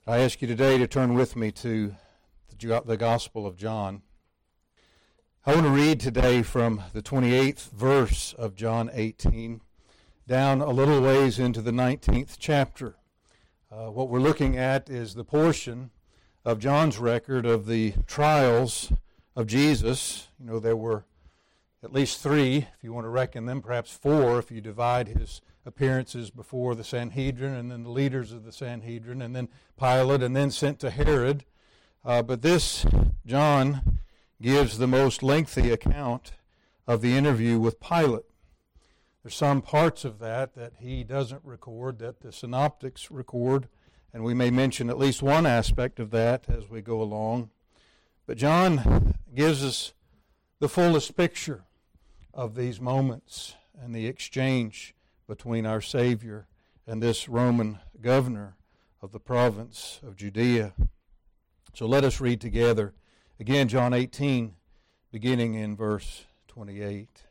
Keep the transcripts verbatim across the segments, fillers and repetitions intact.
I ask you today to turn with me to the Gospel of John. I want to read today from the twenty-eighth verse of John eighteen down a little ways into the nineteenth chapter. Uh, what we're looking at is the portion of John's record of the trials of Jesus. You know, there were at least three, if you want to reckon them, perhaps four if you divide his appearances before the Sanhedrin and then the leaders of the Sanhedrin and then Pilate and then sent to Herod. Uh, but this, John, gives the most lengthy account of the interview with Pilate. There's some parts of that that he doesn't record, that the synoptics record, and we may mention at least one aspect of that as we go along. But John gives us the fullest picture of these moments and the exchange between our Savior and this Roman governor of the province of Judea. So let us read together again John eighteen, beginning in verse twenty-eight.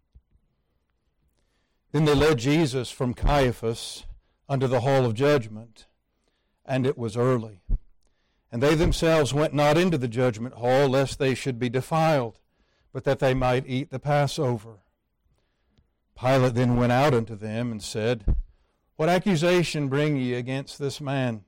Then they led Jesus from Caiaphas unto the hall of judgment, and it was early. And they themselves went not into the judgment hall, lest they should be defiled, but that they might eat the Passover. Pilate then went out unto them and said, What accusation bring ye against this man?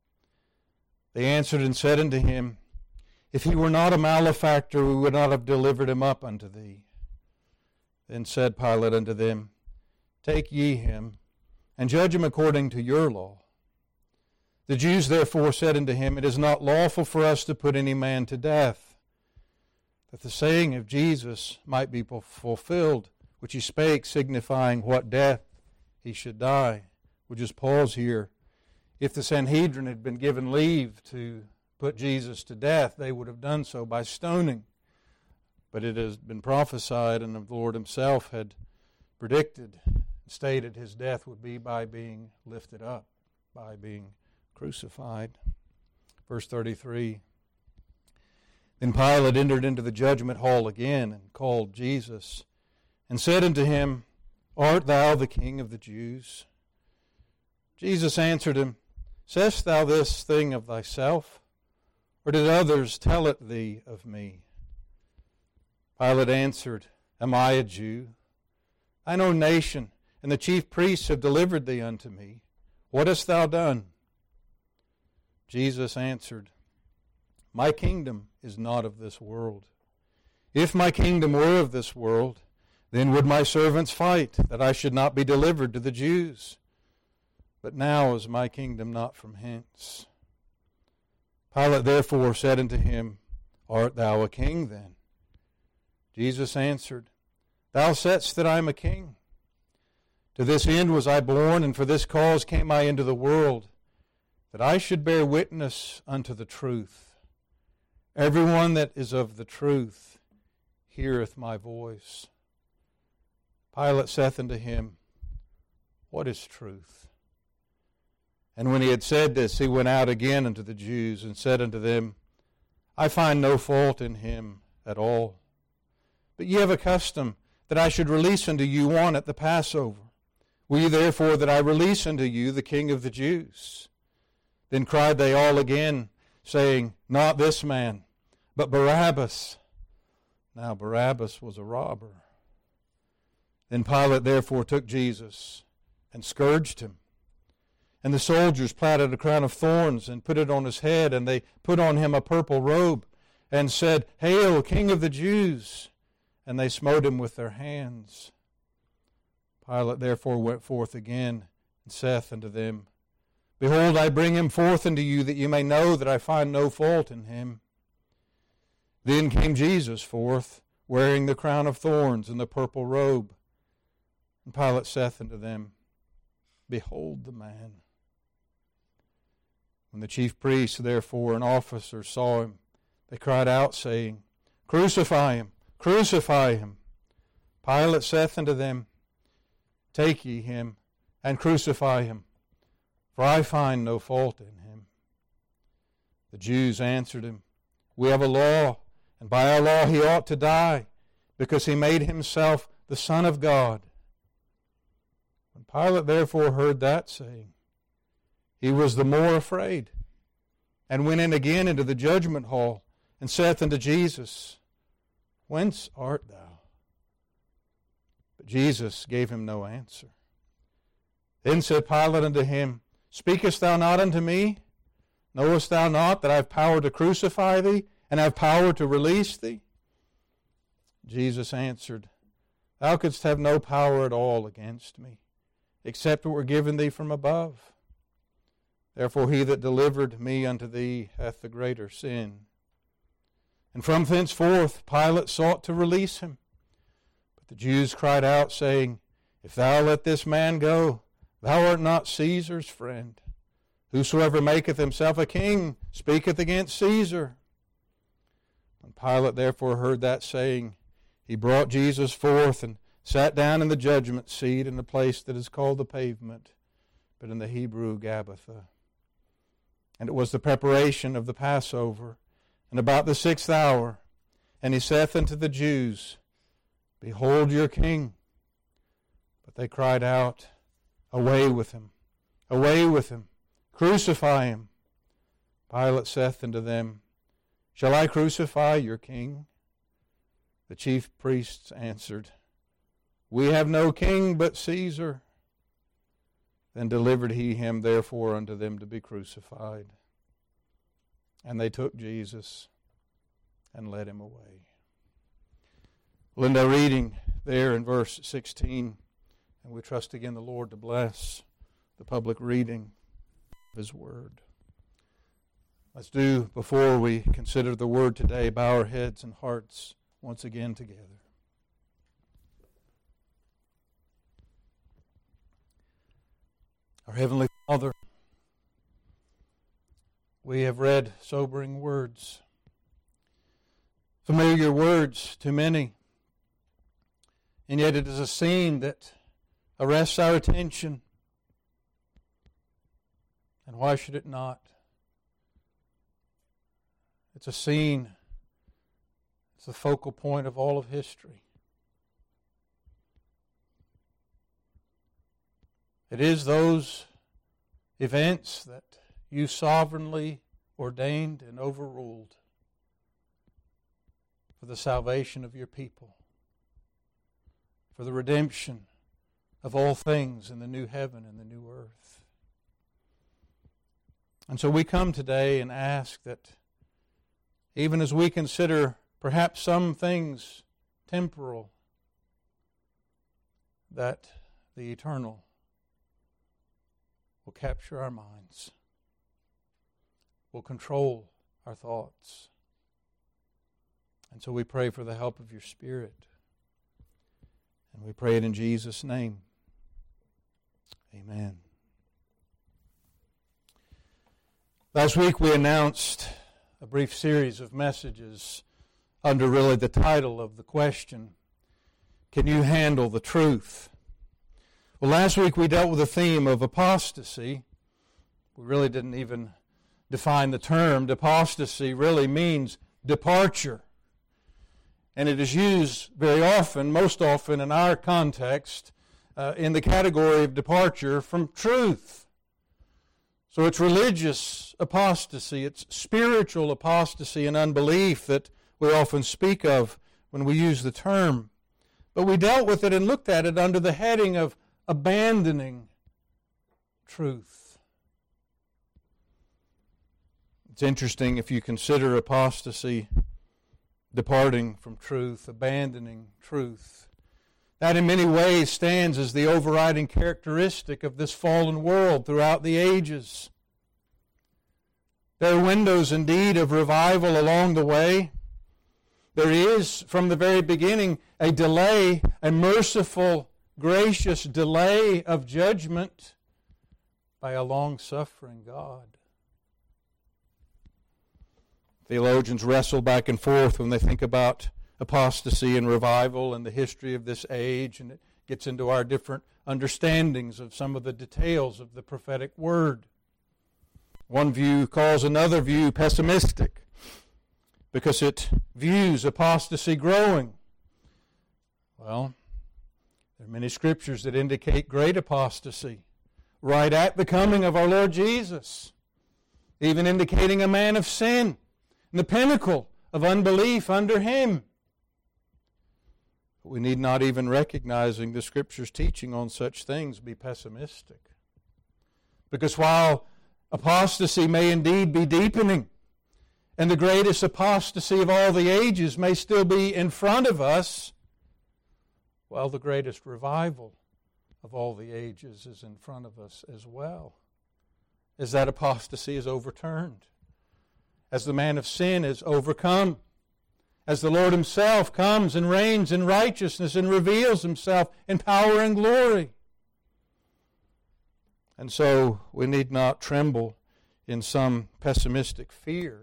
They answered and said unto him, If he were not a malefactor, we would not have delivered him up unto thee. Then said Pilate unto them, Take ye him, and judge him according to your law. The Jews therefore said unto him, It is not lawful for us to put any man to death, that the saying of Jesus might be fulfilled, which he spake, signifying what death he should die. We'll just pause here. If the Sanhedrin had been given leave to put Jesus to death, they would have done so by stoning. But it has been prophesied, and the Lord himself had predicted, stated his death would be by being lifted up, by being crucified. Verse thirty-three. Then Pilate entered into the judgment hall again, and called Jesus, and said unto him, Art thou the King of the Jews? Jesus answered him, Sayest thou this thing of thyself, or did others tell it thee of me? Pilate answered, Am I a Jew? Thine own nation and the chief priests have delivered thee unto me. What hast thou done? Jesus answered, My kingdom is not of this world. If my kingdom were of this world, then would my servants fight, that I should not be delivered to the Jews. But now is my kingdom not from hence. Pilate therefore said unto him, Art thou a king then? Jesus answered, Thou saidst that I am a king. To this end was I born, and for this cause came I into the world, that I should bear witness unto the truth. Everyone that is of the truth heareth my voice. Pilate saith unto him, What is truth? And when he had said this, he went out again unto the Jews, and said unto them, I find no fault in him at all. But ye have a custom that I should release unto you one at the Passover. Will ye therefore that I release unto you the King of the Jews? Then cried they all again, saying, Not this man, but Barabbas. Now Barabbas was a robber. Then Pilate therefore took Jesus and scourged him. And the soldiers plaited a crown of thorns and put it on his head, and they put on him a purple robe, and said, Hail, King of the Jews! And they smote him with their hands. Pilate therefore went forth again, and saith unto them, Behold, I bring him forth unto you, that you may know that I find no fault in him. Then came Jesus forth, wearing the crown of thorns and the purple robe. And Pilate saith unto them, Behold the man. When the chief priests, therefore, and officers saw him, they cried out, saying, Crucify him, crucify him. Pilate saith unto them, Take ye him, and crucify him, for I find no fault in him. The Jews answered him, We have a law, and by our law he ought to die, because he made himself the Son of God. When Pilate therefore heard that saying, he was the more afraid, and went in again into the judgment hall, and saith unto Jesus, Whence art thou? But Jesus gave him no answer. Then said Pilate unto him, Speakest thou not unto me? Knowest thou not that I have power to crucify thee, and have power to release thee? Jesus answered, Thou couldst have no power at all against me, except it were given thee from above. Therefore he that delivered me unto thee hath the greater sin. And from thenceforth Pilate sought to release him. But the Jews cried out, saying, If thou let this man go, thou art not Caesar's friend. Whosoever maketh himself a king speaketh against Caesar. When Pilate therefore heard that saying, he brought Jesus forth and sat down in the judgment seat in the place that is called the Pavement, but in the Hebrew Gabbatha. And it was the preparation of the Passover, and about the sixth hour. And he saith unto the Jews, Behold your king. But they cried out, Away with him, away with him, crucify him. Pilate saith unto them, Shall I crucify your king? The chief priests answered, We have no king but Caesar. Then delivered he him therefore unto them to be crucified. And they took Jesus and led him away. We'll end our reading there in verse sixteen. And we trust again the Lord to bless the public reading of His Word. Let's do, before we consider the Word today, bow our heads and hearts once again together. Our Heavenly Father, we have read sobering words, familiar words to many, and yet it is a scene that arrests our attention. And why should it not? It's a scene, it's the focal point of all of history. It is those events that you sovereignly ordained and overruled for the salvation of your people, for the redemption of all things in the new heaven and the new earth. And so we come today and ask that even as we consider perhaps some things temporal, that the eternal will capture our minds, will control our thoughts. And so we pray for the help of your Spirit. And we pray it in Jesus' name. Amen. Last week we announced a brief series of messages under really the title of the question, Can you handle the truth? Well, last week we dealt with the theme of apostasy. We really didn't even define the term. Apostasy really means departure. And it is used very often, most often in our context, uh, in the category of departure from truth. So it's religious apostasy, it's spiritual apostasy and unbelief that we often speak of when we use the term. But we dealt with it and looked at it under the heading of abandoning truth. It's interesting if you consider apostasy, departing from truth, abandoning truth. That in many ways stands as the overriding characteristic of this fallen world throughout the ages. There are windows indeed of revival along the way. There is, from the very beginning, a delay, a merciful, gracious delay of judgment by a long-suffering God. Theologians wrestle back and forth when they think about apostasy and revival and the history of this age, and it gets into our different understandings of some of the details of the prophetic word. One view calls another view pessimistic because it views apostasy growing. Well, there are many scriptures that indicate great apostasy right at the coming of our Lord Jesus. even indicating a man of sin, and the pinnacle of unbelief under him. But we need not, even recognizing the Scripture's teaching on such things, be pessimistic. Because while apostasy may indeed be deepening, and the greatest apostasy of all the ages may still be in front of us, well, the greatest revival of all the ages is in front of us as well, as that apostasy is overturned, as the man of sin is overcome, as the Lord Himself comes and reigns in righteousness and reveals Himself in power and glory. And so we need not tremble in some pessimistic fear,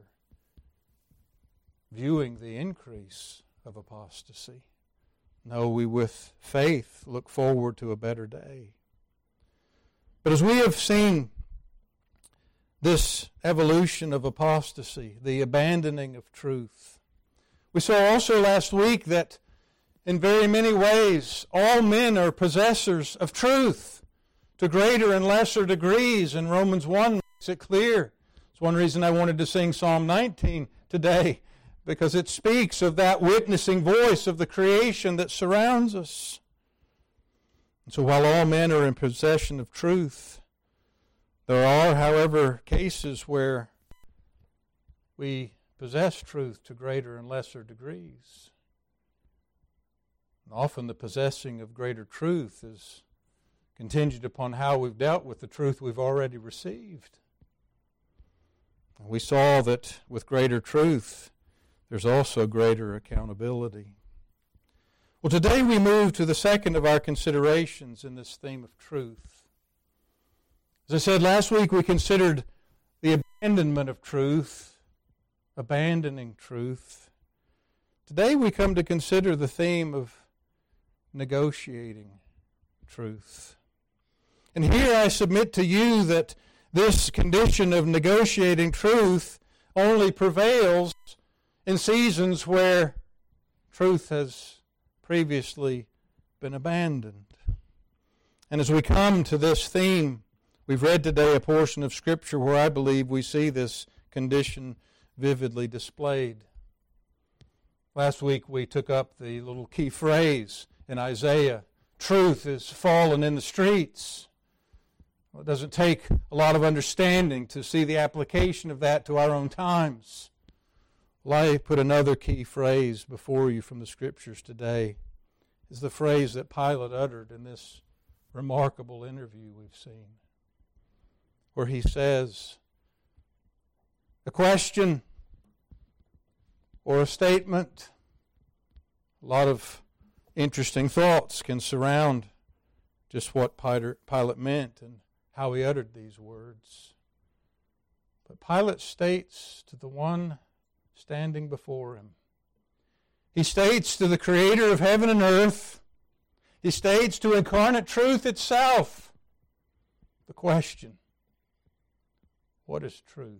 viewing the increase of apostasy. No, we with faith look forward to a better day. But as we have seen this evolution of apostasy, the abandoning of truth, we saw also last week that in very many ways all men are possessors of truth to greater and lesser degrees, and Romans one makes it clear. It's one reason I wanted to sing Psalm nineteen today, because it speaks of that witnessing voice of the creation that surrounds us. And so while all men are in possession of truth, there are, however, cases where we possess truth to greater and lesser degrees. And often the possessing of greater truth is contingent upon how we've dealt with the truth we've already received. And we saw that with greater truth, there's also greater accountability. Well, today we move to the second of our considerations in this theme of truth. As I said last week, we considered the abandonment of truth, abandoning truth. Today we come to consider the theme of negotiating truth. And here I submit to you that this condition of negotiating truth only prevails in seasons where truth has previously been abandoned. And as we come to this theme, we've read today a portion of Scripture where I believe we see this condition vividly displayed. Last week we took up the little key phrase in Isaiah, truth is fallen in the streets. Well, it doesn't take a lot of understanding to see the application of that to our own times. Well, I put another key phrase before you from the Scriptures today. Is the phrase that Pilate uttered in this remarkable interview we've seen, where he says, a question or a statement, a lot of interesting thoughts can surround just what Pilate meant and how he uttered these words. But Pilate states to the one standing before him, he states to the Creator of heaven and earth, he states to incarnate truth itself, the question, what is truth?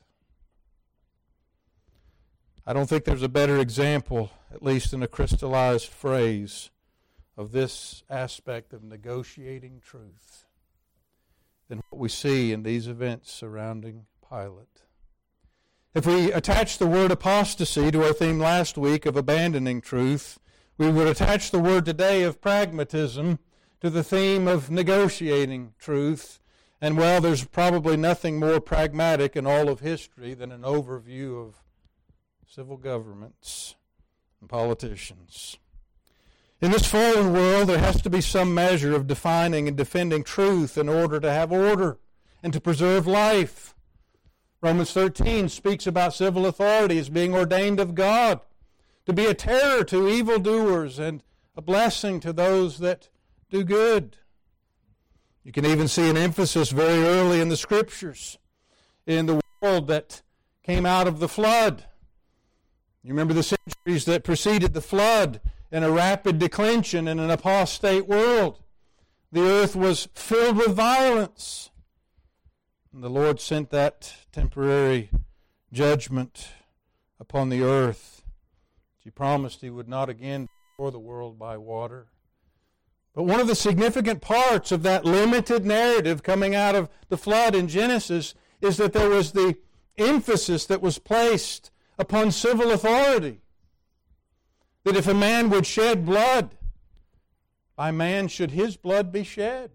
I don't think there's a better example, at least in a crystallized phrase, of this aspect of negotiating truth than what we see in these events surrounding Pilate. If we attach the word apostasy to our theme last week of abandoning truth, we would attach the word today of pragmatism to the theme of negotiating truth. And well, there's probably nothing more pragmatic in all of history than an overview of civil governments and politicians. In this fallen world, there has to be some measure of defining and defending truth in order to have order and to preserve life. Romans thirteen speaks about civil authority as being ordained of God, to be a terror to evildoers and a blessing to those that do good. You can even see an emphasis very early in the Scriptures in the world that came out of the flood. You remember the centuries that preceded the flood and a rapid declension in an apostate world. The earth was filled with violence. And the Lord sent that temporary judgment upon the earth. He promised He would not again destroy the world by water. But one of the significant parts of that limited narrative coming out of the flood in Genesis is that there was the emphasis that was placed upon civil authority. That if a man would shed blood, by man should his blood be shed.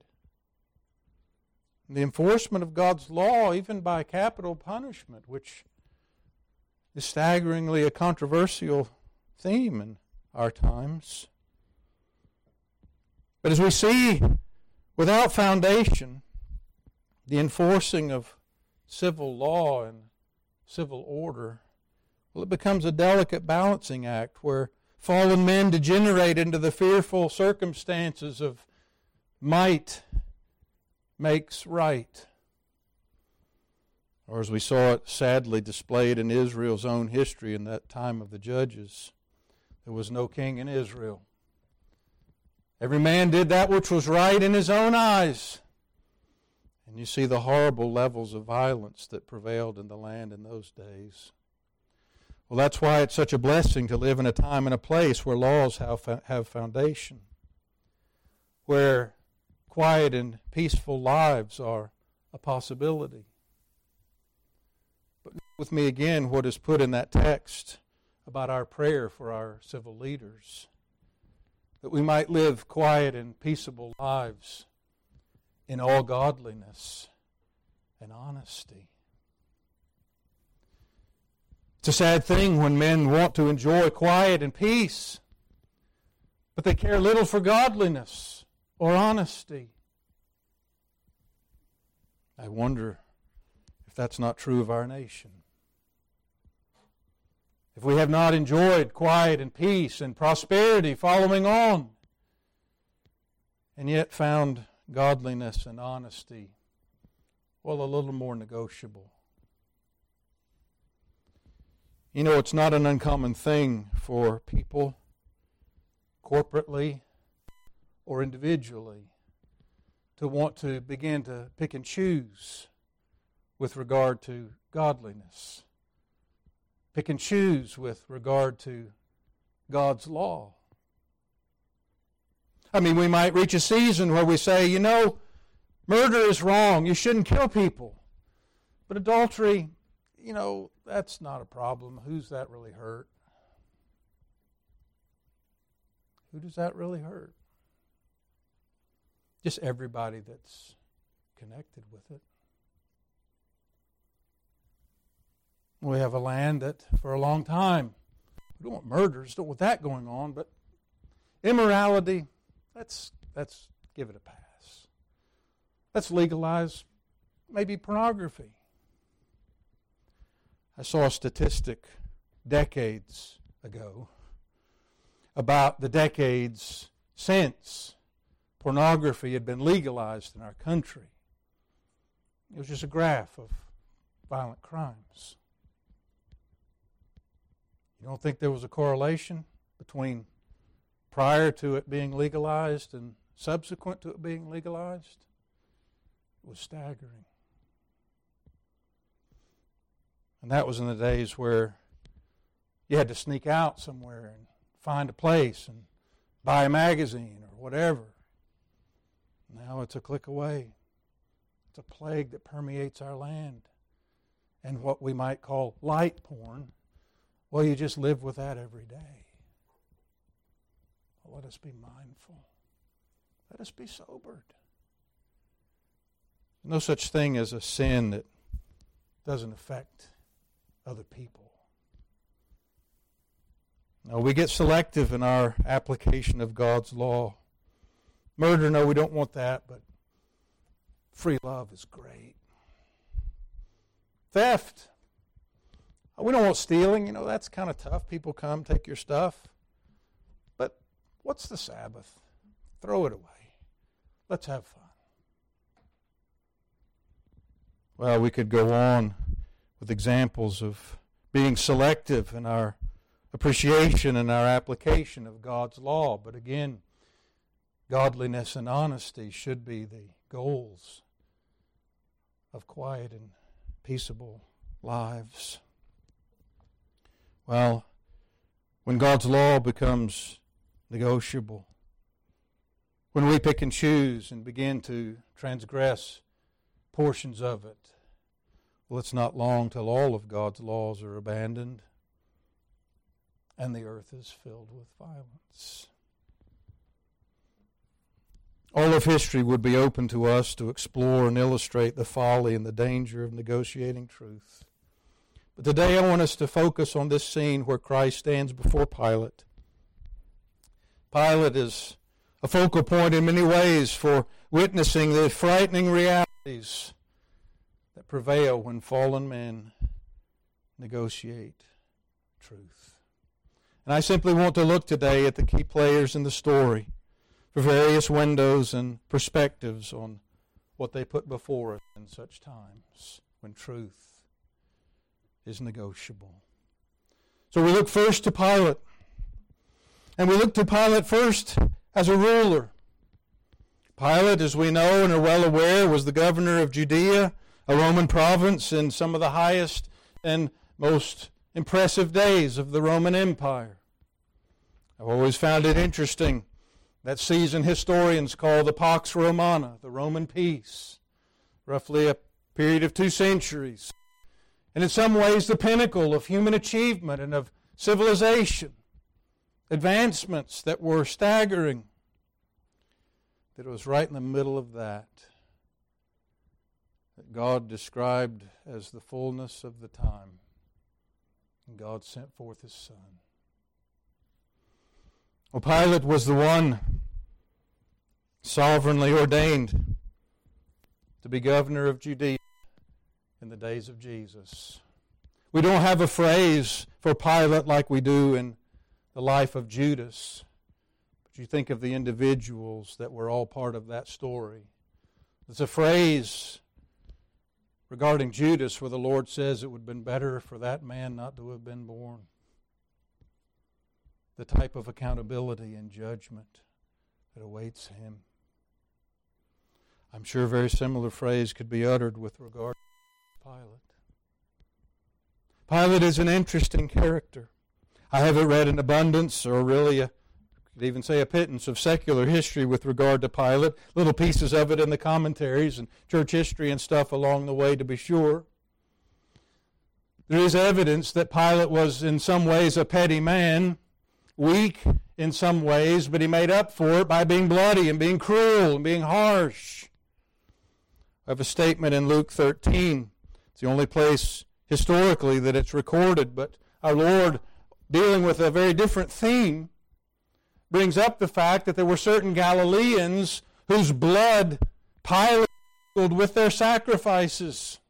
The enforcement of God's law, even by capital punishment, which is staggeringly a controversial theme in our times. But as we see, without foundation, the enforcing of civil law and civil order, well, it becomes a delicate balancing act where fallen men degenerate into the fearful circumstances of might makes right. Or as we saw it sadly displayed in Israel's own history in that time of the judges, there was no king in Israel. Every man did that which was right in his own eyes. And you see the horrible levels of violence that prevailed in the land in those days. Well, that's why it's such a blessing to live in a time and a place where laws have, have foundation, where quiet and peaceful lives are a possibility. But with me again what is put in that text about our prayer for our civil leaders, that we might live quiet and peaceable lives in all godliness and honesty. It's a sad thing when men want to enjoy quiet and peace, but they care little for godliness or honesty. I wonder if that's not true of our nation. If we have not enjoyed quiet and peace and prosperity following on, and yet found godliness and honesty, well, a little more negotiable. You know, it's not an uncommon thing for people, corporately or individually, to want to begin to pick and choose with regard to godliness. Pick and choose with regard to God's law. I mean, we might reach a season where we say, you know, murder is wrong. You shouldn't kill people. But adultery, you know, that's not a problem. Who's that really hurt? Who does that really hurt? Just everybody that's connected with it. We have a land that for a long time, we don't want murders, don't want that going on, but immorality, let's, let's give it a pass. Let's legalize maybe pornography. I saw a statistic decades ago about the decades since pornography had been legalized in our country. It was just a graph of violent crimes. You don't think there was a correlation between prior to it being legalized and subsequent to it being legalized? It was staggering. And that was in the days where you had to sneak out somewhere and find a place and buy a magazine or whatever. Now it's a click away. It's a plague that permeates our land. And what we might call light porn, well, you just live with that every day. Well, let us be mindful. Let us be sobered. No such thing as a sin that doesn't affect other people. No, we get selective in our application of God's law. Murder, no, we don't want that, but free love is great. Theft. We don't want stealing. You know, that's kind of tough. People come, take your stuff. But what's the Sabbath? Throw it away. Let's have fun. Well, we could go on with examples of being selective in our appreciation and our application of God's law. But again, godliness and honesty should be the goals of quiet and peaceable lives. Well, when God's law becomes negotiable, when we pick and choose and begin to transgress portions of it, Well, it's not long till all of God's laws are abandoned and the earth is filled with violence. All of history would be open to us to explore and illustrate the folly and the danger of negotiating truth. But today I want us to focus on this scene where Christ stands before Pilate. Pilate is a focal point in many ways for witnessing the frightening realities that prevail when fallen men negotiate truth. And I simply want to look today at the key players in the story for various windows and perspectives on what they put before us in such times when truth is negotiable. So we look first to Pilate. And we look to Pilate first as a ruler. Pilate, as we know and are well aware, was the governor of Judea, a Roman province in some of the highest and most impressive days of the Roman Empire. I've always found it interesting that season historians call the Pax Romana, the Roman peace, roughly a period of two centuries. And in some ways the pinnacle of human achievement and of civilization, advancements that were staggering. That it was right in the middle of that that God described as the fullness of the time. And God sent forth His Son. Well, Pilate was the one sovereignly ordained to be governor of Judea in the days of Jesus. We don't have a phrase for Pilate like we do in the life of Judas. But you think of the individuals that were all part of that story. There's a phrase regarding Judas where the Lord says it would have been better for that man not to have been born. The type of accountability and judgment that awaits him. I'm sure a very similar phrase could be uttered with regard to Pilate. Pilate is an interesting character. I haven't read an abundance, or really, a, could even say a pittance, of secular history with regard to Pilate. Little pieces of it in the commentaries and church history and stuff along the way, to be sure. There is evidence that Pilate was in some ways a petty man, weak in some ways, but he made up for it by being bloody and being cruel and being harsh. I have a statement in Luke thirteen. It's the only place historically that it's recorded, but our Lord, dealing with a very different theme, brings up the fact that there were certain Galileans whose blood Pilate sprinkled with their sacrifices.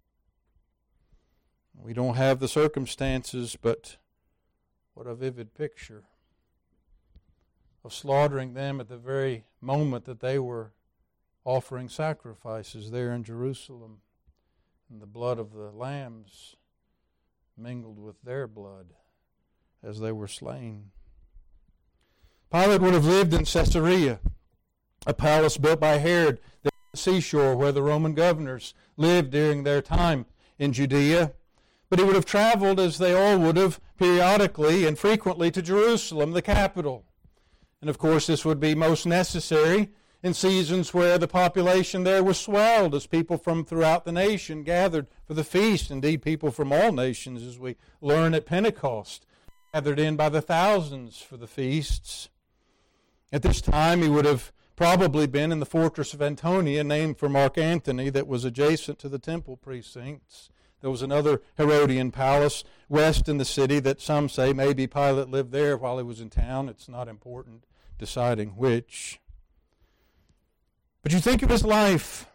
We don't have the circumstances, but what a vivid picture of slaughtering them at the very moment that they were offering sacrifices there in Jerusalem. And the blood of the lambs mingled with their blood as they were slain. Pilate would have lived in Caesarea, a palace built by Herod at the seashore where the Roman governors lived during their time in Judea. But he would have traveled, as they all would have, periodically and frequently to Jerusalem, the capital. And of course this would be most necessary in seasons where the population there was swelled as people from throughout the nation gathered for the feast. Indeed, people from all nations, as we learn at Pentecost, gathered in by the thousands for the feasts. At this time, he would have probably been in the fortress of Antonia, named for Mark Antony, that was adjacent to the temple precincts. There was another Herodian palace west in the city that some say maybe Pilate lived there while he was in town. It's not important deciding which. But you think of his life.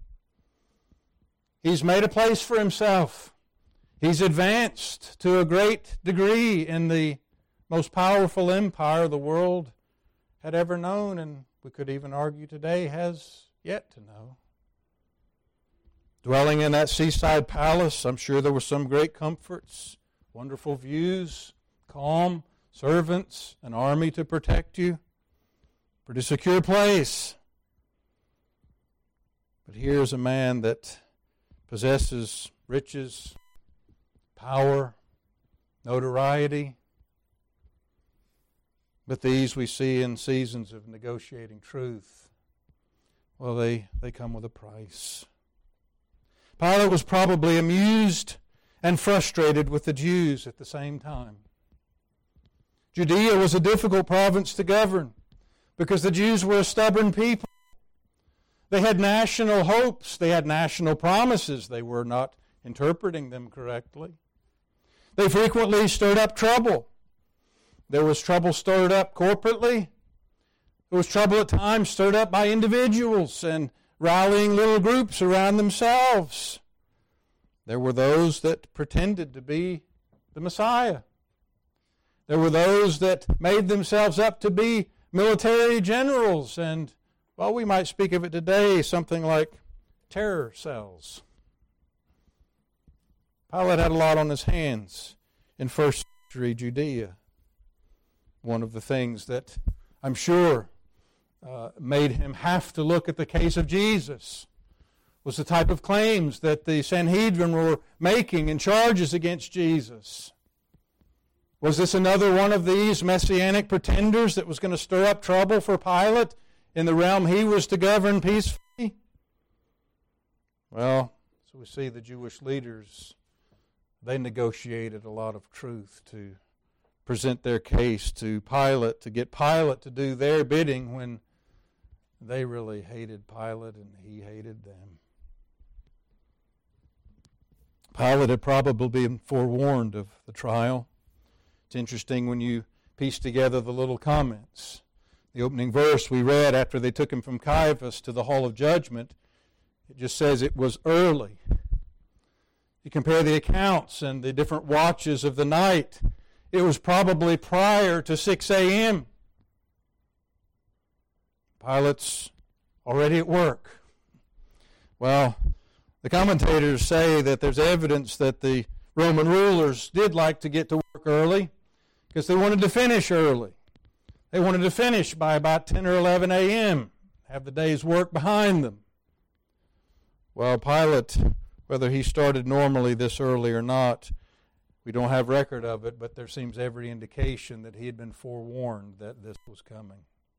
He's made a place for himself. He's advanced to a great degree in the most powerful empire the world had ever known, and we could even argue today has yet to know. Dwelling in that seaside palace, I'm sure there were some great comforts, wonderful views, calm, servants, an army to protect you. Pretty secure place. But here's a man that possesses riches, power, notoriety. But these we see in seasons of negotiating truth. Well, they, they come with a price. Pilate was probably amused and frustrated with the Jews at the same time. Judea was a difficult province to govern because the Jews were a stubborn people. They had national hopes. They had national promises. They were not interpreting them correctly. They frequently stirred up trouble. There was trouble stirred up corporately. There was trouble at times stirred up by individuals and rallying little groups around themselves. There were those that pretended to be the Messiah. There were those that made themselves up to be military generals and, well, we might speak of it today, something like terror cells. Pilate had a lot on his hands in first century Judea. One of the things that I'm sure uh, made him have to look at the case of Jesus was the type of claims that the Sanhedrin were making and charges against Jesus. Was this another one of these messianic pretenders that was going to stir up trouble for Pilate in the realm he was to govern peacefully? Well, so we see the Jewish leaders, they negotiated a lot of truth to present their case to Pilate, to get Pilate to do their bidding when they really hated Pilate and he hated them. Pilate had probably been forewarned of the trial. It's interesting when you piece together the little comments. The opening verse we read after they took him from Caiaphas to the hall of judgment, it just says it was early. You compare the accounts and the different watches of the night, it was probably prior to six a.m. Pilate's already at work. Well, the commentators say that there's evidence that the Roman rulers did like to get to work early because they wanted to finish early. They wanted to finish by about ten or eleven a.m., have the day's work behind them. Well, Pilate, whether he started normally this early or not, we don't have record of it, but there seems every indication that he had been forewarned that this was coming.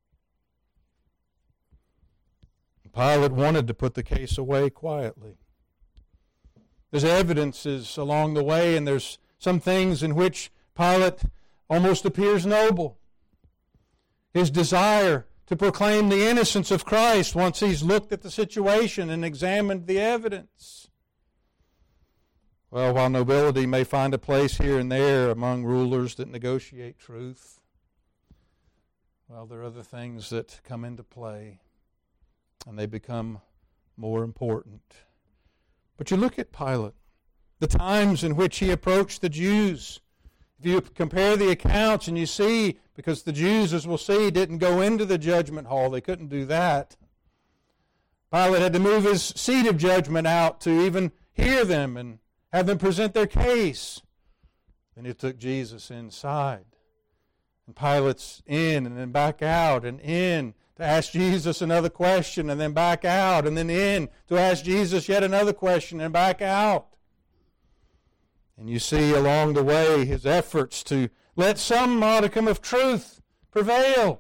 Pilate wanted to put the case away quietly. There's evidences along the way, and there's some things in which Pilate almost appears noble. His desire to proclaim the innocence of Christ once he's looked at the situation and examined the evidence. Well, while nobility may find a place here and there among rulers that negotiate truth, well, there are other things that come into play, and they become more important. But you look at Pilate, the times in which he approached the Jews. If you compare the accounts and you see, because the Jews, as we'll see, didn't go into the judgment hall, they couldn't do that. Pilate had to move his seat of judgment out to even hear them and have them present their case. Then he took Jesus inside. And Pilate's in and then back out and in to ask Jesus another question and then back out and then in to ask Jesus yet another question and back out. And you see along the way his efforts to let some modicum of truth prevail.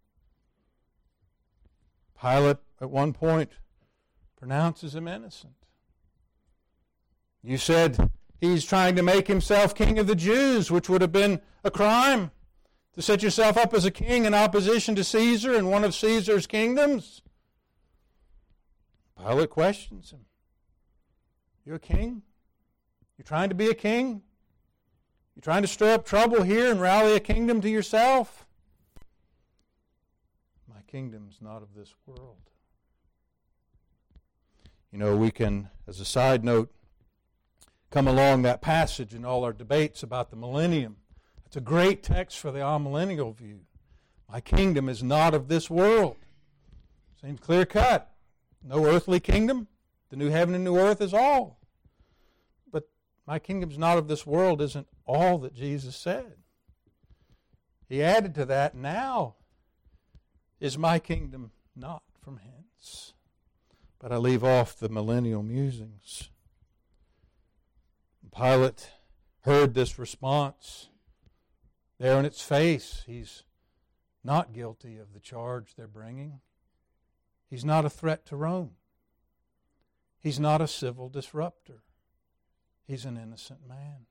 Pilate at one point pronounces him innocent. You said he's trying to make himself king of the Jews, which would have been a crime. To set yourself up as a king in opposition to Caesar in one of Caesar's kingdoms? Pilate questions him. You're a king? You're trying to be a king? You're trying to stir up trouble here and rally a kingdom to yourself? My kingdom's not of this world. You know, we can, as a side note, come along that passage in all our debates about the millennium. It's a great text for the amillennial view. My kingdom is not of this world. Seems clear cut. No earthly kingdom. The new heaven and new earth is all. But my kingdom's not of this world isn't all that Jesus said. He added to that, now is my kingdom not from hence. But I leave off the millennial musings. Pilate heard this response. There in its face, he's not guilty of the charge they're bringing. He's not a threat to Rome. He's not a civil disruptor. He's an innocent man.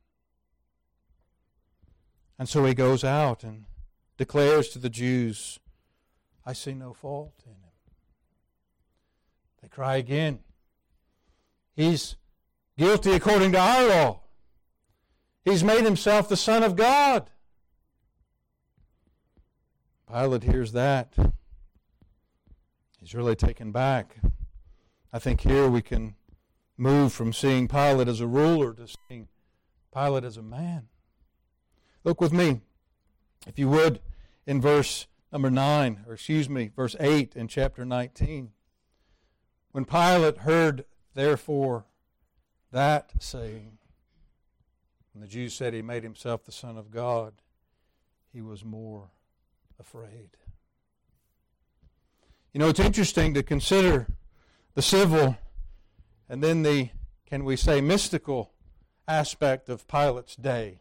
And so he goes out and declares to the Jews, I see no fault in him. They cry again. He's guilty according to our law. He's made himself the Son of God. Pilate hears that. He's really taken back. I think here we can move from seeing Pilate as a ruler to seeing Pilate as a man. Look with me, if you would, in verse number nine, or excuse me, verse eight in chapter nineteen. When Pilate heard, therefore, that saying, when the Jews said he made himself the Son of God, he was more afraid. You know, it's interesting to consider the civil and then the, can we say, mystical aspect of Pilate's day.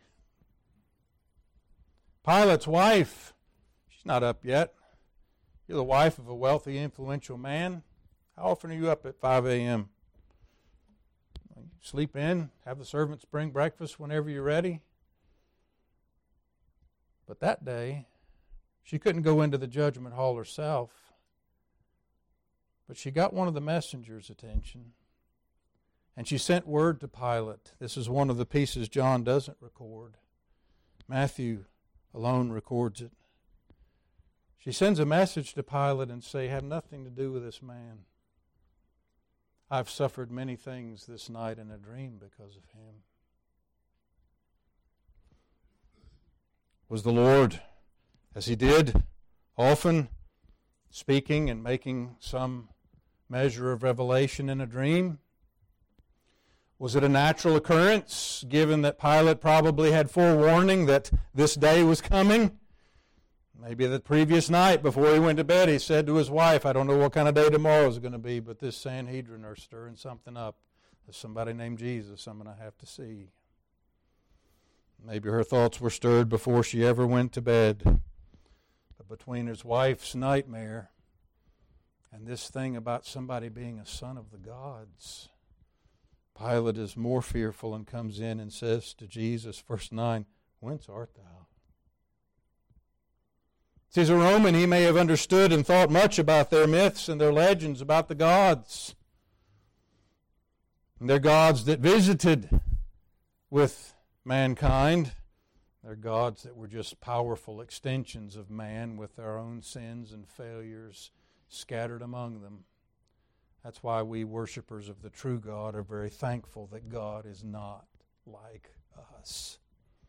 Pilate's wife, she's not up yet. You're the wife of a wealthy, influential man. How often are you up at five a.m.? You sleep in, have the servants bring breakfast whenever you're ready. But that day, she couldn't go into the judgment hall herself. But she got one of the messengers' attention. And she sent word to Pilate. This is one of the pieces John doesn't record. Matthew alone records it. She sends a message to Pilate and say, have nothing to do with this man. I've suffered many things this night in a dream because of him. Was the Lord, as he did often, speaking and making some measure of revelation in a dream? Was it a natural occurrence, given that Pilate probably had forewarning that this day was coming? Maybe the previous night before he went to bed, he said to his wife, I don't know what kind of day tomorrow is going to be, but this Sanhedrin are stirring something up. There's somebody named Jesus I'm going to have to see. Maybe her thoughts were stirred before she ever went to bed. But between his wife's nightmare and this thing about somebody being a son of the gods, Pilate is more fearful and comes in and says to Jesus, verse nine, whence art thou? See, as a Roman, he may have understood and thought much about their myths and their legends about the gods. And their gods that visited with mankind. They're gods that were just powerful extensions of man with their own sins and failures scattered among them. That's why we worshipers of the true God are very thankful that God is not like us.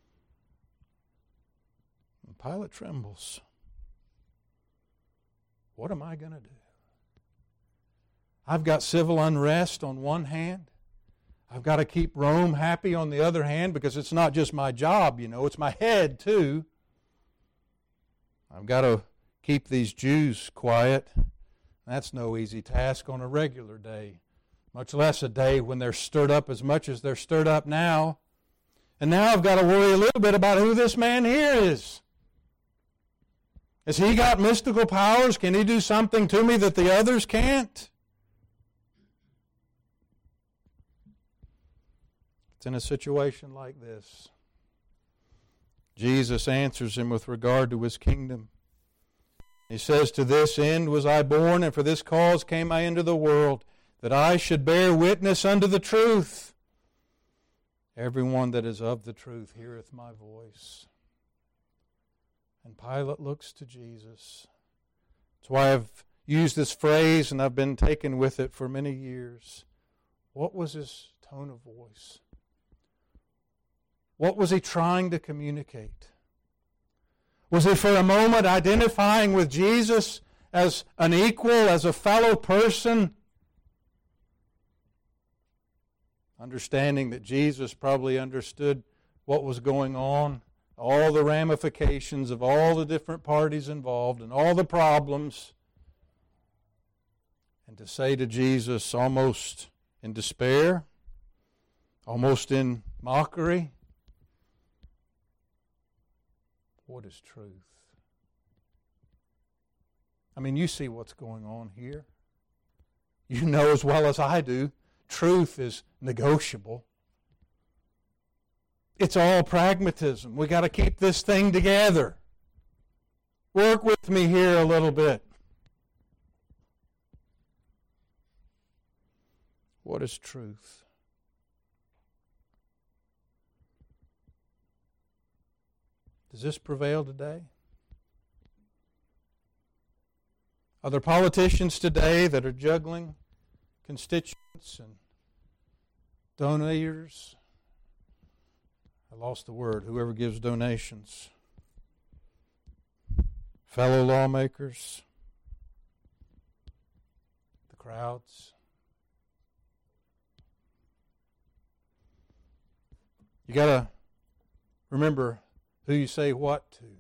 And Pilate trembles. What am I going to do? I've got civil unrest on one hand. I've got to keep Rome happy on the other hand, because it's not just my job, you know, it's my head too. I've got to keep these Jews quiet. That's no easy task on a regular day, much less a day when they're stirred up as much as they're stirred up now. And now I've got to worry a little bit about who this man here is. Has he got mystical powers? Can he do something to me that the others can't? It's in a situation like this. Jesus answers him with regard to his kingdom. He says, to this end was I born, and for this cause came I into the world, that I should bear witness unto the truth. Everyone that is of the truth heareth my voice. And Pilate looks to Jesus. That's why I've used this phrase, and I've been taken with it for many years. What was his tone of voice? What was he trying to communicate? Was he for a moment identifying with Jesus as an equal, as a fellow person? Understanding that Jesus probably understood what was going on, all the ramifications of all the different parties involved and all the problems. And to say to Jesus, almost in despair, almost in mockery, what is truth? I mean, you see what's going on here. You know as well as I do truth is negotiable. It's all pragmatism. We got to keep this thing together. Work with me here a little bit. What is truth? Does this prevail today? Are there politicians today that are juggling constituents and donors? I lost the word. Whoever gives donations. Fellow lawmakers. The crowds. You got to remember who you say what to.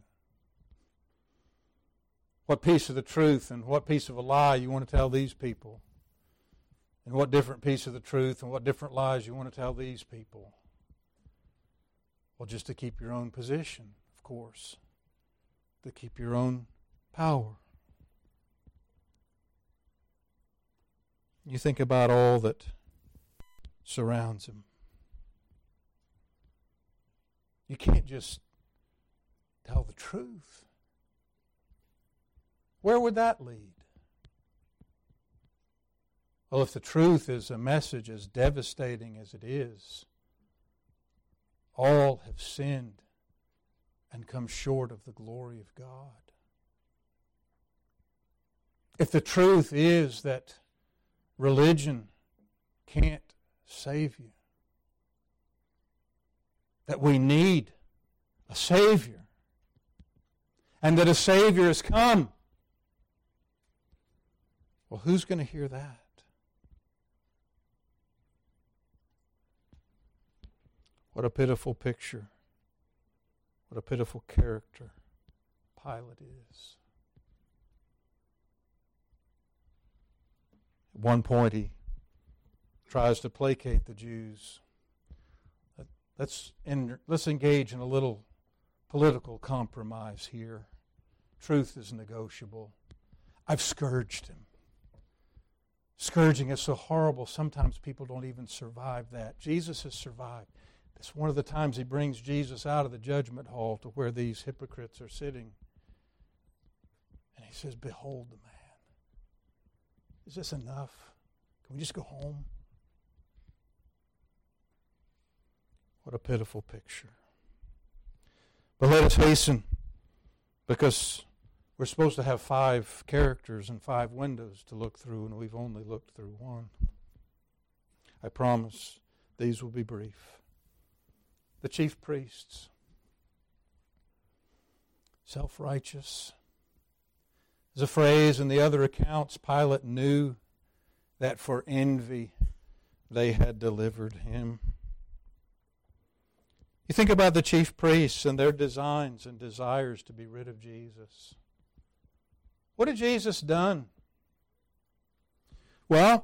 What piece of the truth and what piece of a lie you want to tell these people. And what different piece of the truth and what different lies you want to tell these people. Well, just to keep your own position, of course. To keep your own power. You think about all that surrounds him. You can't just tell the truth. Where would that lead? Well, if the truth is a message as devastating as it is, all have sinned and come short of the glory of God. If the truth is that religion can't save you, that we need a Savior, and that a Savior has come, well, who's going to hear that? What a pitiful picture. What a pitiful character Pilate is. At one point he tries to placate the Jews. Let's, in, let's engage in a little political compromise here. Truth is negotiable. I've scourged him. Scourging is so horrible, sometimes people don't even survive that. Jesus has survived. It's one of the times he brings Jesus out of the judgment hall to where these hypocrites are sitting. And he says, behold the man. Is this enough? Can we just go home? What a pitiful picture. But let us hasten, because we're supposed to have five characters and five windows to look through, and we've only looked through one. I promise these will be brief. The chief priests, self-righteous. There's a phrase in the other accounts, Pilate knew that for envy they had delivered him. You think about the chief priests and their designs and desires to be rid of Jesus. What had Jesus done? Well,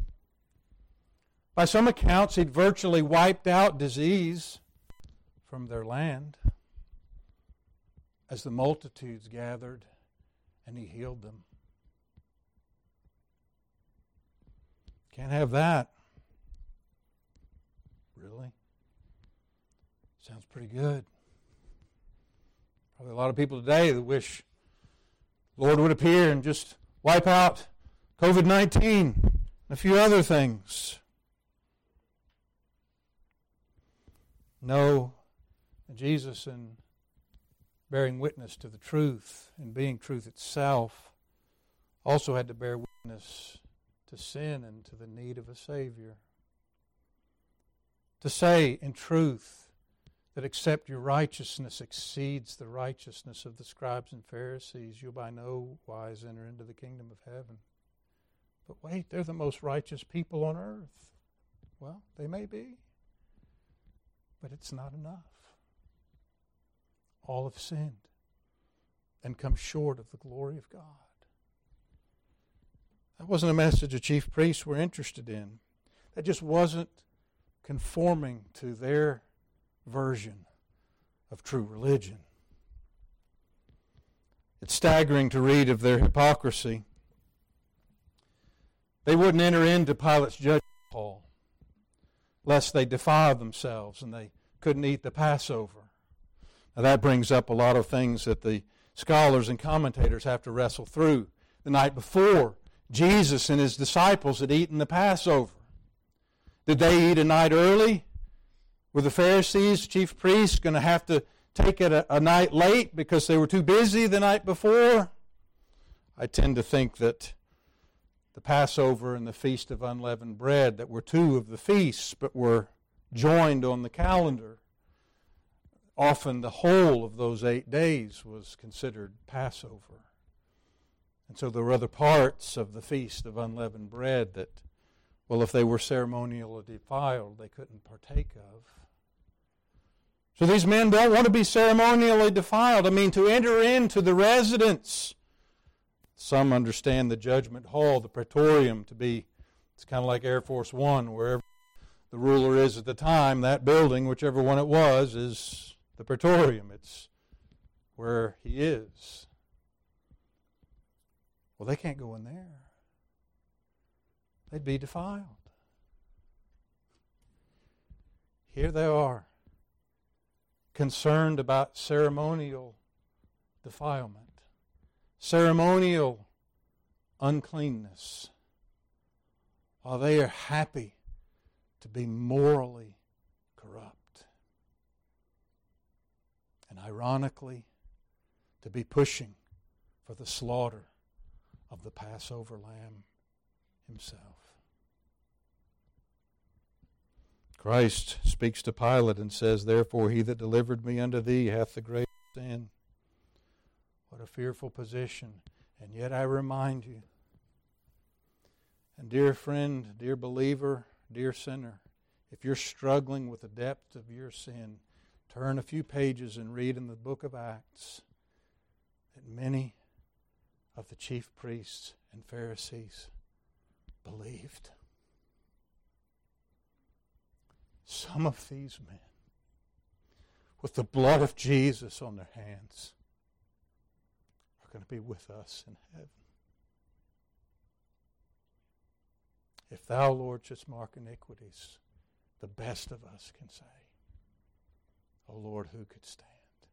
by some accounts, he'd virtually wiped out disease from their land as the multitudes gathered and he healed them. Can't have that. Really? Sounds pretty good. Probably a lot of people today that wish the Lord would appear and just wipe out covid nineteen and a few other things. No, Jesus, in bearing witness to the truth and being truth itself, also had to bear witness to sin and to the need of a Savior. To say in truth that except your righteousness exceeds the righteousness of the scribes and Pharisees, you'll by no wise enter into the kingdom of heaven. But wait, they're the most righteous people on earth. Well, they may be, but it's not enough. All have sinned and come short of the glory of God. That wasn't a message the chief priests were interested in. That just wasn't conforming to their version of true religion. It's staggering to read of their hypocrisy. They wouldn't enter into Pilate's judgment hall. lest they defile themselves, and they couldn't eat the Passover. Now that brings up a lot of things that the scholars and commentators have to wrestle through. The night before, Jesus and his disciples had eaten the Passover. Did they eat a night early? Were the Pharisees, chief priests, going to have to take it a, a night late because they were too busy the night before? I tend to think that the Passover and the Feast of Unleavened Bread, that were two of the feasts but were joined on the calendar, often the whole of those eight days was considered Passover. And so there were other parts of the Feast of Unleavened Bread that, well, if they were ceremonially defiled, they couldn't partake of. So these men don't want to be ceremonially defiled. I mean, to enter into the residence. Some understand the judgment hall, the praetorium, to be, it's kind of like Air Force One, wherever the ruler is at the time, that building, whichever one it was, is the praetorium. It's where he is. Well, they can't go in there. They'd be defiled. Here they are, concerned about ceremonial defilement, ceremonial uncleanness, while they are happy to be morally corrupt. And ironically, to be pushing for the slaughter of the Passover lamb himself. Christ speaks to Pilate and says, "Therefore he that delivered me unto thee hath the greater sin." What a fearful position. And yet I remind you, and dear friend, dear believer, dear sinner, if you're struggling with the depth of your sin, turn a few pages and read in the book of Acts that many of the chief priests and Pharisees believed. Some of these men, with the blood of Jesus on their hands, are going to be with us in heaven. If thou, Lord, shouldst mark iniquities, the best of us can say, O Lord, who could stand?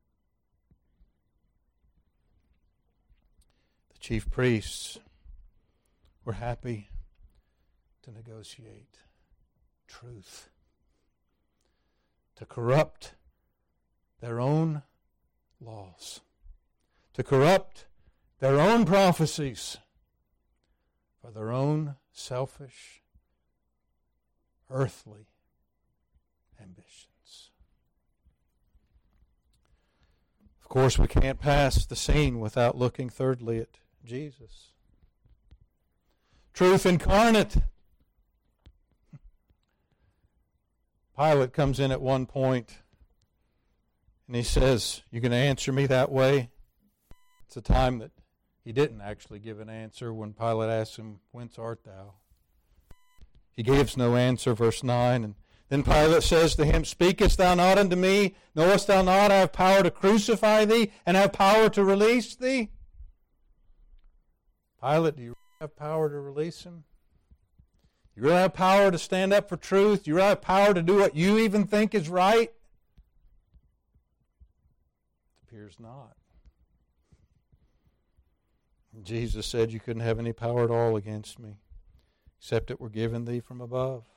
The chief priests were happy to negotiate truth, to corrupt their own laws, to corrupt their own prophecies for their own selfish, earthly ambitions. Of course, we can't pass the scene without looking thirdly at Jesus. Truth incarnate. Pilate comes in at one point and he says, "You're going to answer me that way?" It's a time that he didn't actually give an answer when Pilate asked him, "Whence art thou?" He gives no answer, verse nine. And then Pilate says to him, "Speakest thou not unto me? Knowest thou not I have power to crucify thee and have power to release thee?" Pilate, do you really have power to release him? You really have power to stand up for truth? You really have power to do what you even think is right? It appears not. Jesus said, "You couldn't have any power at all against me, except it were given thee from above."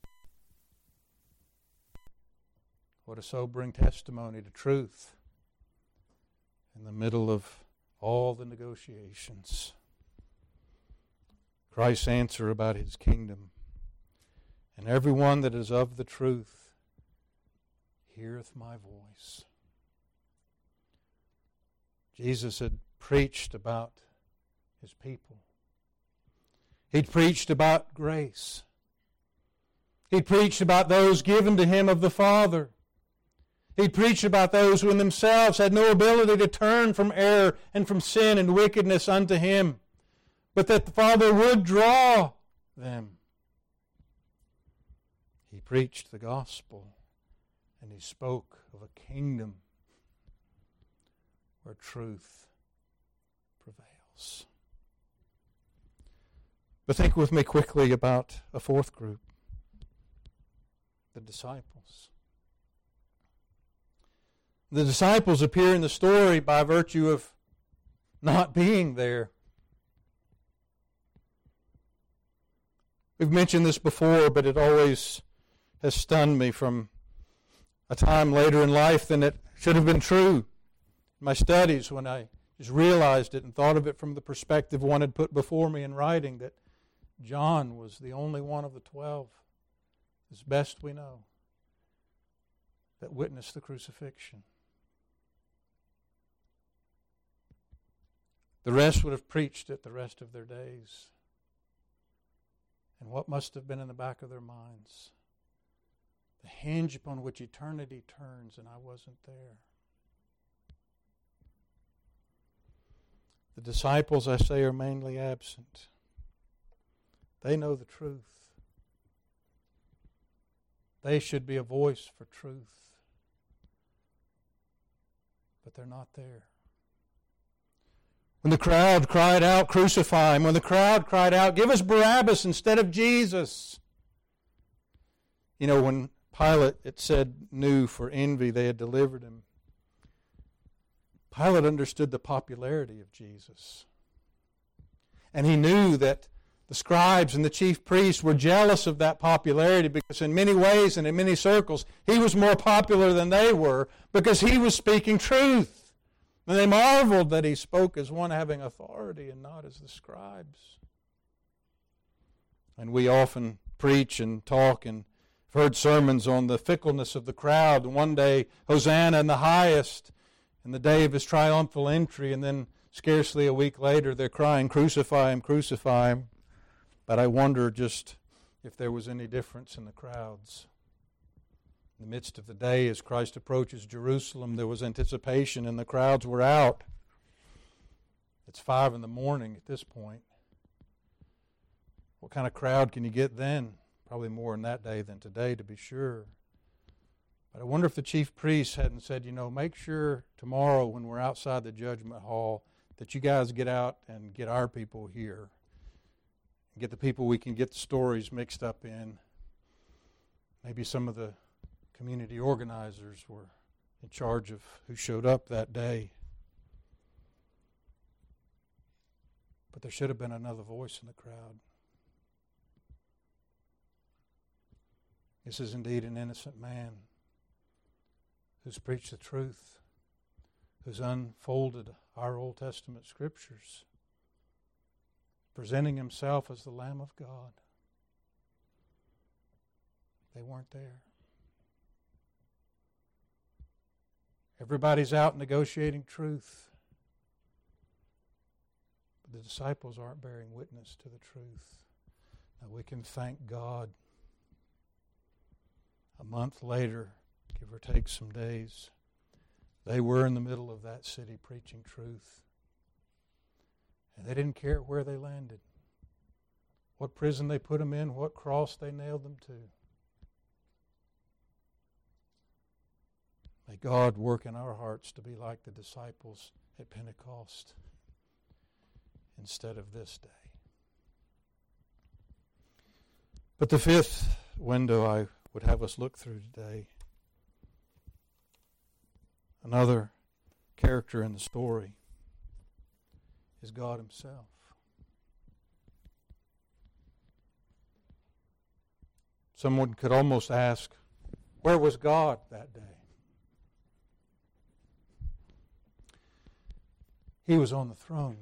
What a sobering testimony to truth in the middle of all the negotiations. Christ's answer about his kingdom. "And everyone that is of the truth heareth my voice." Jesus had preached about his people. He'd preached about grace. He'd preached about those given to him of the Father. He'd preached about those who in themselves had no ability to turn from error and from sin and wickedness unto him, but that the Father would draw them. He preached the gospel, and he spoke of a kingdom where truth prevails. But think with me quickly about a fourth group. the disciples. The disciples appear in the story by virtue of not being there. We've mentioned this before, but it always has stunned me from a time later in life than it should have been true. In my studies, when I just realized it and thought of it from the perspective one had put before me in writing, that John was the only one of the twelve, as best we know, that witnessed the crucifixion. The rest would have preached it the rest of their days. And what must have been in the back of their minds? The hinge upon which eternity turns, and I wasn't there. The disciples, I say, are mainly absent. They know the truth. They should be a voice for truth. But they're not there. When the crowd cried out, "Crucify him," when the crowd cried out, "Give us Barabbas instead of Jesus." You know, when Pilate, it said, knew for envy they had delivered him, Pilate understood the popularity of Jesus. And he knew that the scribes and the chief priests were jealous of that popularity because in many ways and in many circles, he was more popular than they were because he was speaking truth. And they marveled that he spoke as one having authority and not as the scribes. And we often preach and talk and have heard sermons on the fickleness of the crowd. And one day, Hosanna in the highest, in the day of his triumphal entry, and then scarcely a week later, they're crying, "Crucify him, crucify him." But I wonder just if there was any difference in the crowds. In the midst of the day, as Christ approaches Jerusalem, there was anticipation and the crowds were out. It's five in the morning at this point. What kind of crowd can you get then? Probably more in that day than today, to be sure. But I wonder if the chief priests hadn't said, you know, make sure tomorrow when we're outside the judgment hall that you guys get out and get our people here. Get the people we can get the stories mixed up in. Maybe some of the community organizers were in charge of who showed up that day. But there should have been another voice in the crowd. This is indeed an innocent man who's preached the truth, who's unfolded our Old Testament scriptures, presenting himself as the Lamb of God. They weren't there. Everybody's out negotiating truth, but the disciples aren't bearing witness to the truth. Now we can thank God. A month later, give or take some days, they were in the middle of that city preaching truth. And they didn't care where they landed, what prison they put them in, what cross they nailed them to. May God work in our hearts to be like the disciples at Pentecost instead of this day. But the fifth window I would have us look through today, another character in the story, is God himself. Someone could almost ask, where was God that day? He was on the throne.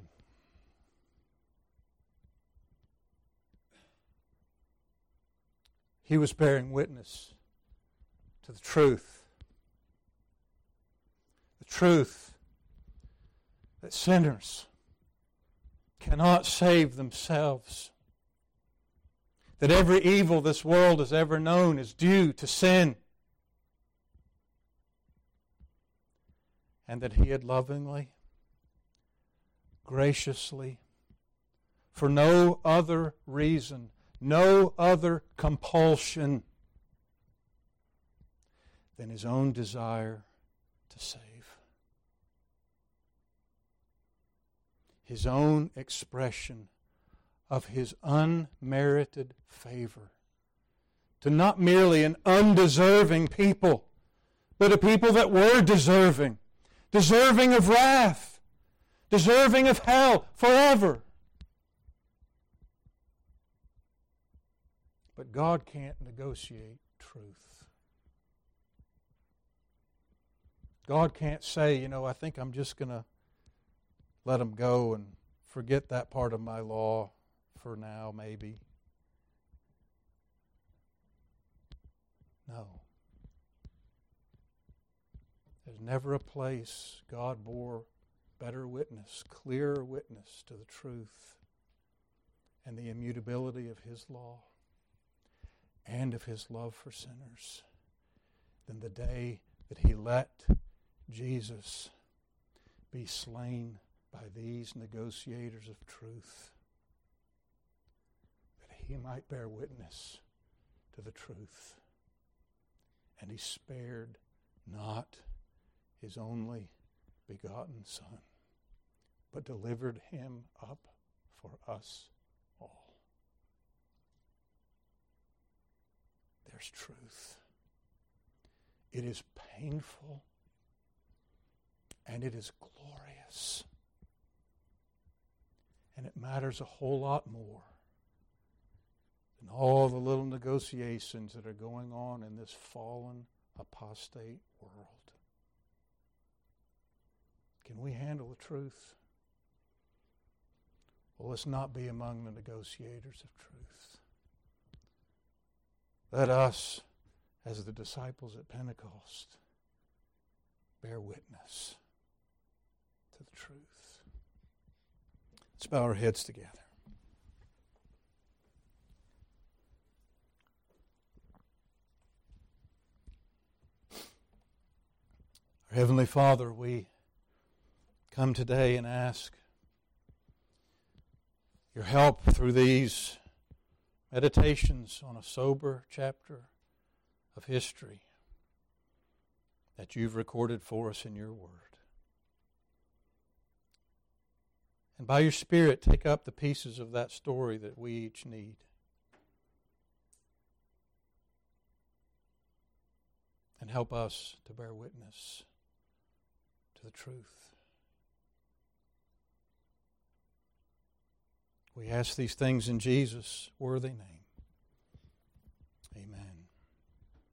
He was bearing witness to the truth. The truth that sinners cannot save themselves. That every evil this world has ever known is due to sin. And that he had lovingly, graciously, for no other reason, no other compulsion than his own desire to save. His own expression of his unmerited favor to not merely an undeserving people, but a people that were deserving, deserving of wrath, deserving of hell forever. But God can't negotiate truth. God can't say, you know, I think I'm just going to let them go and forget that part of my law for now, maybe. No. There's never a place God bore better witness, clearer witness to the truth and the immutability of His law and of His love for sinners than the day that He let Jesus be slain by these negotiators of truth, that He might bear witness to the truth. And He spared not His only begotten Son, but delivered Him up for us all. There's truth. It is painful and it is glorious. And it matters a whole lot more than all the little negotiations that are going on in this fallen, apostate world. Can we handle the truth? Well, let's not be among the negotiators of truth. Let us, as the disciples at Pentecost, bear witness to the truth. Let's bow our heads together. Our Heavenly Father, we come today and ask your help through these meditations on a sober chapter of history that you've recorded for us in your word. And by your Spirit, take up the pieces of that story that we each need. And help us to bear witness to the truth. We ask these things in Jesus' worthy name. Amen.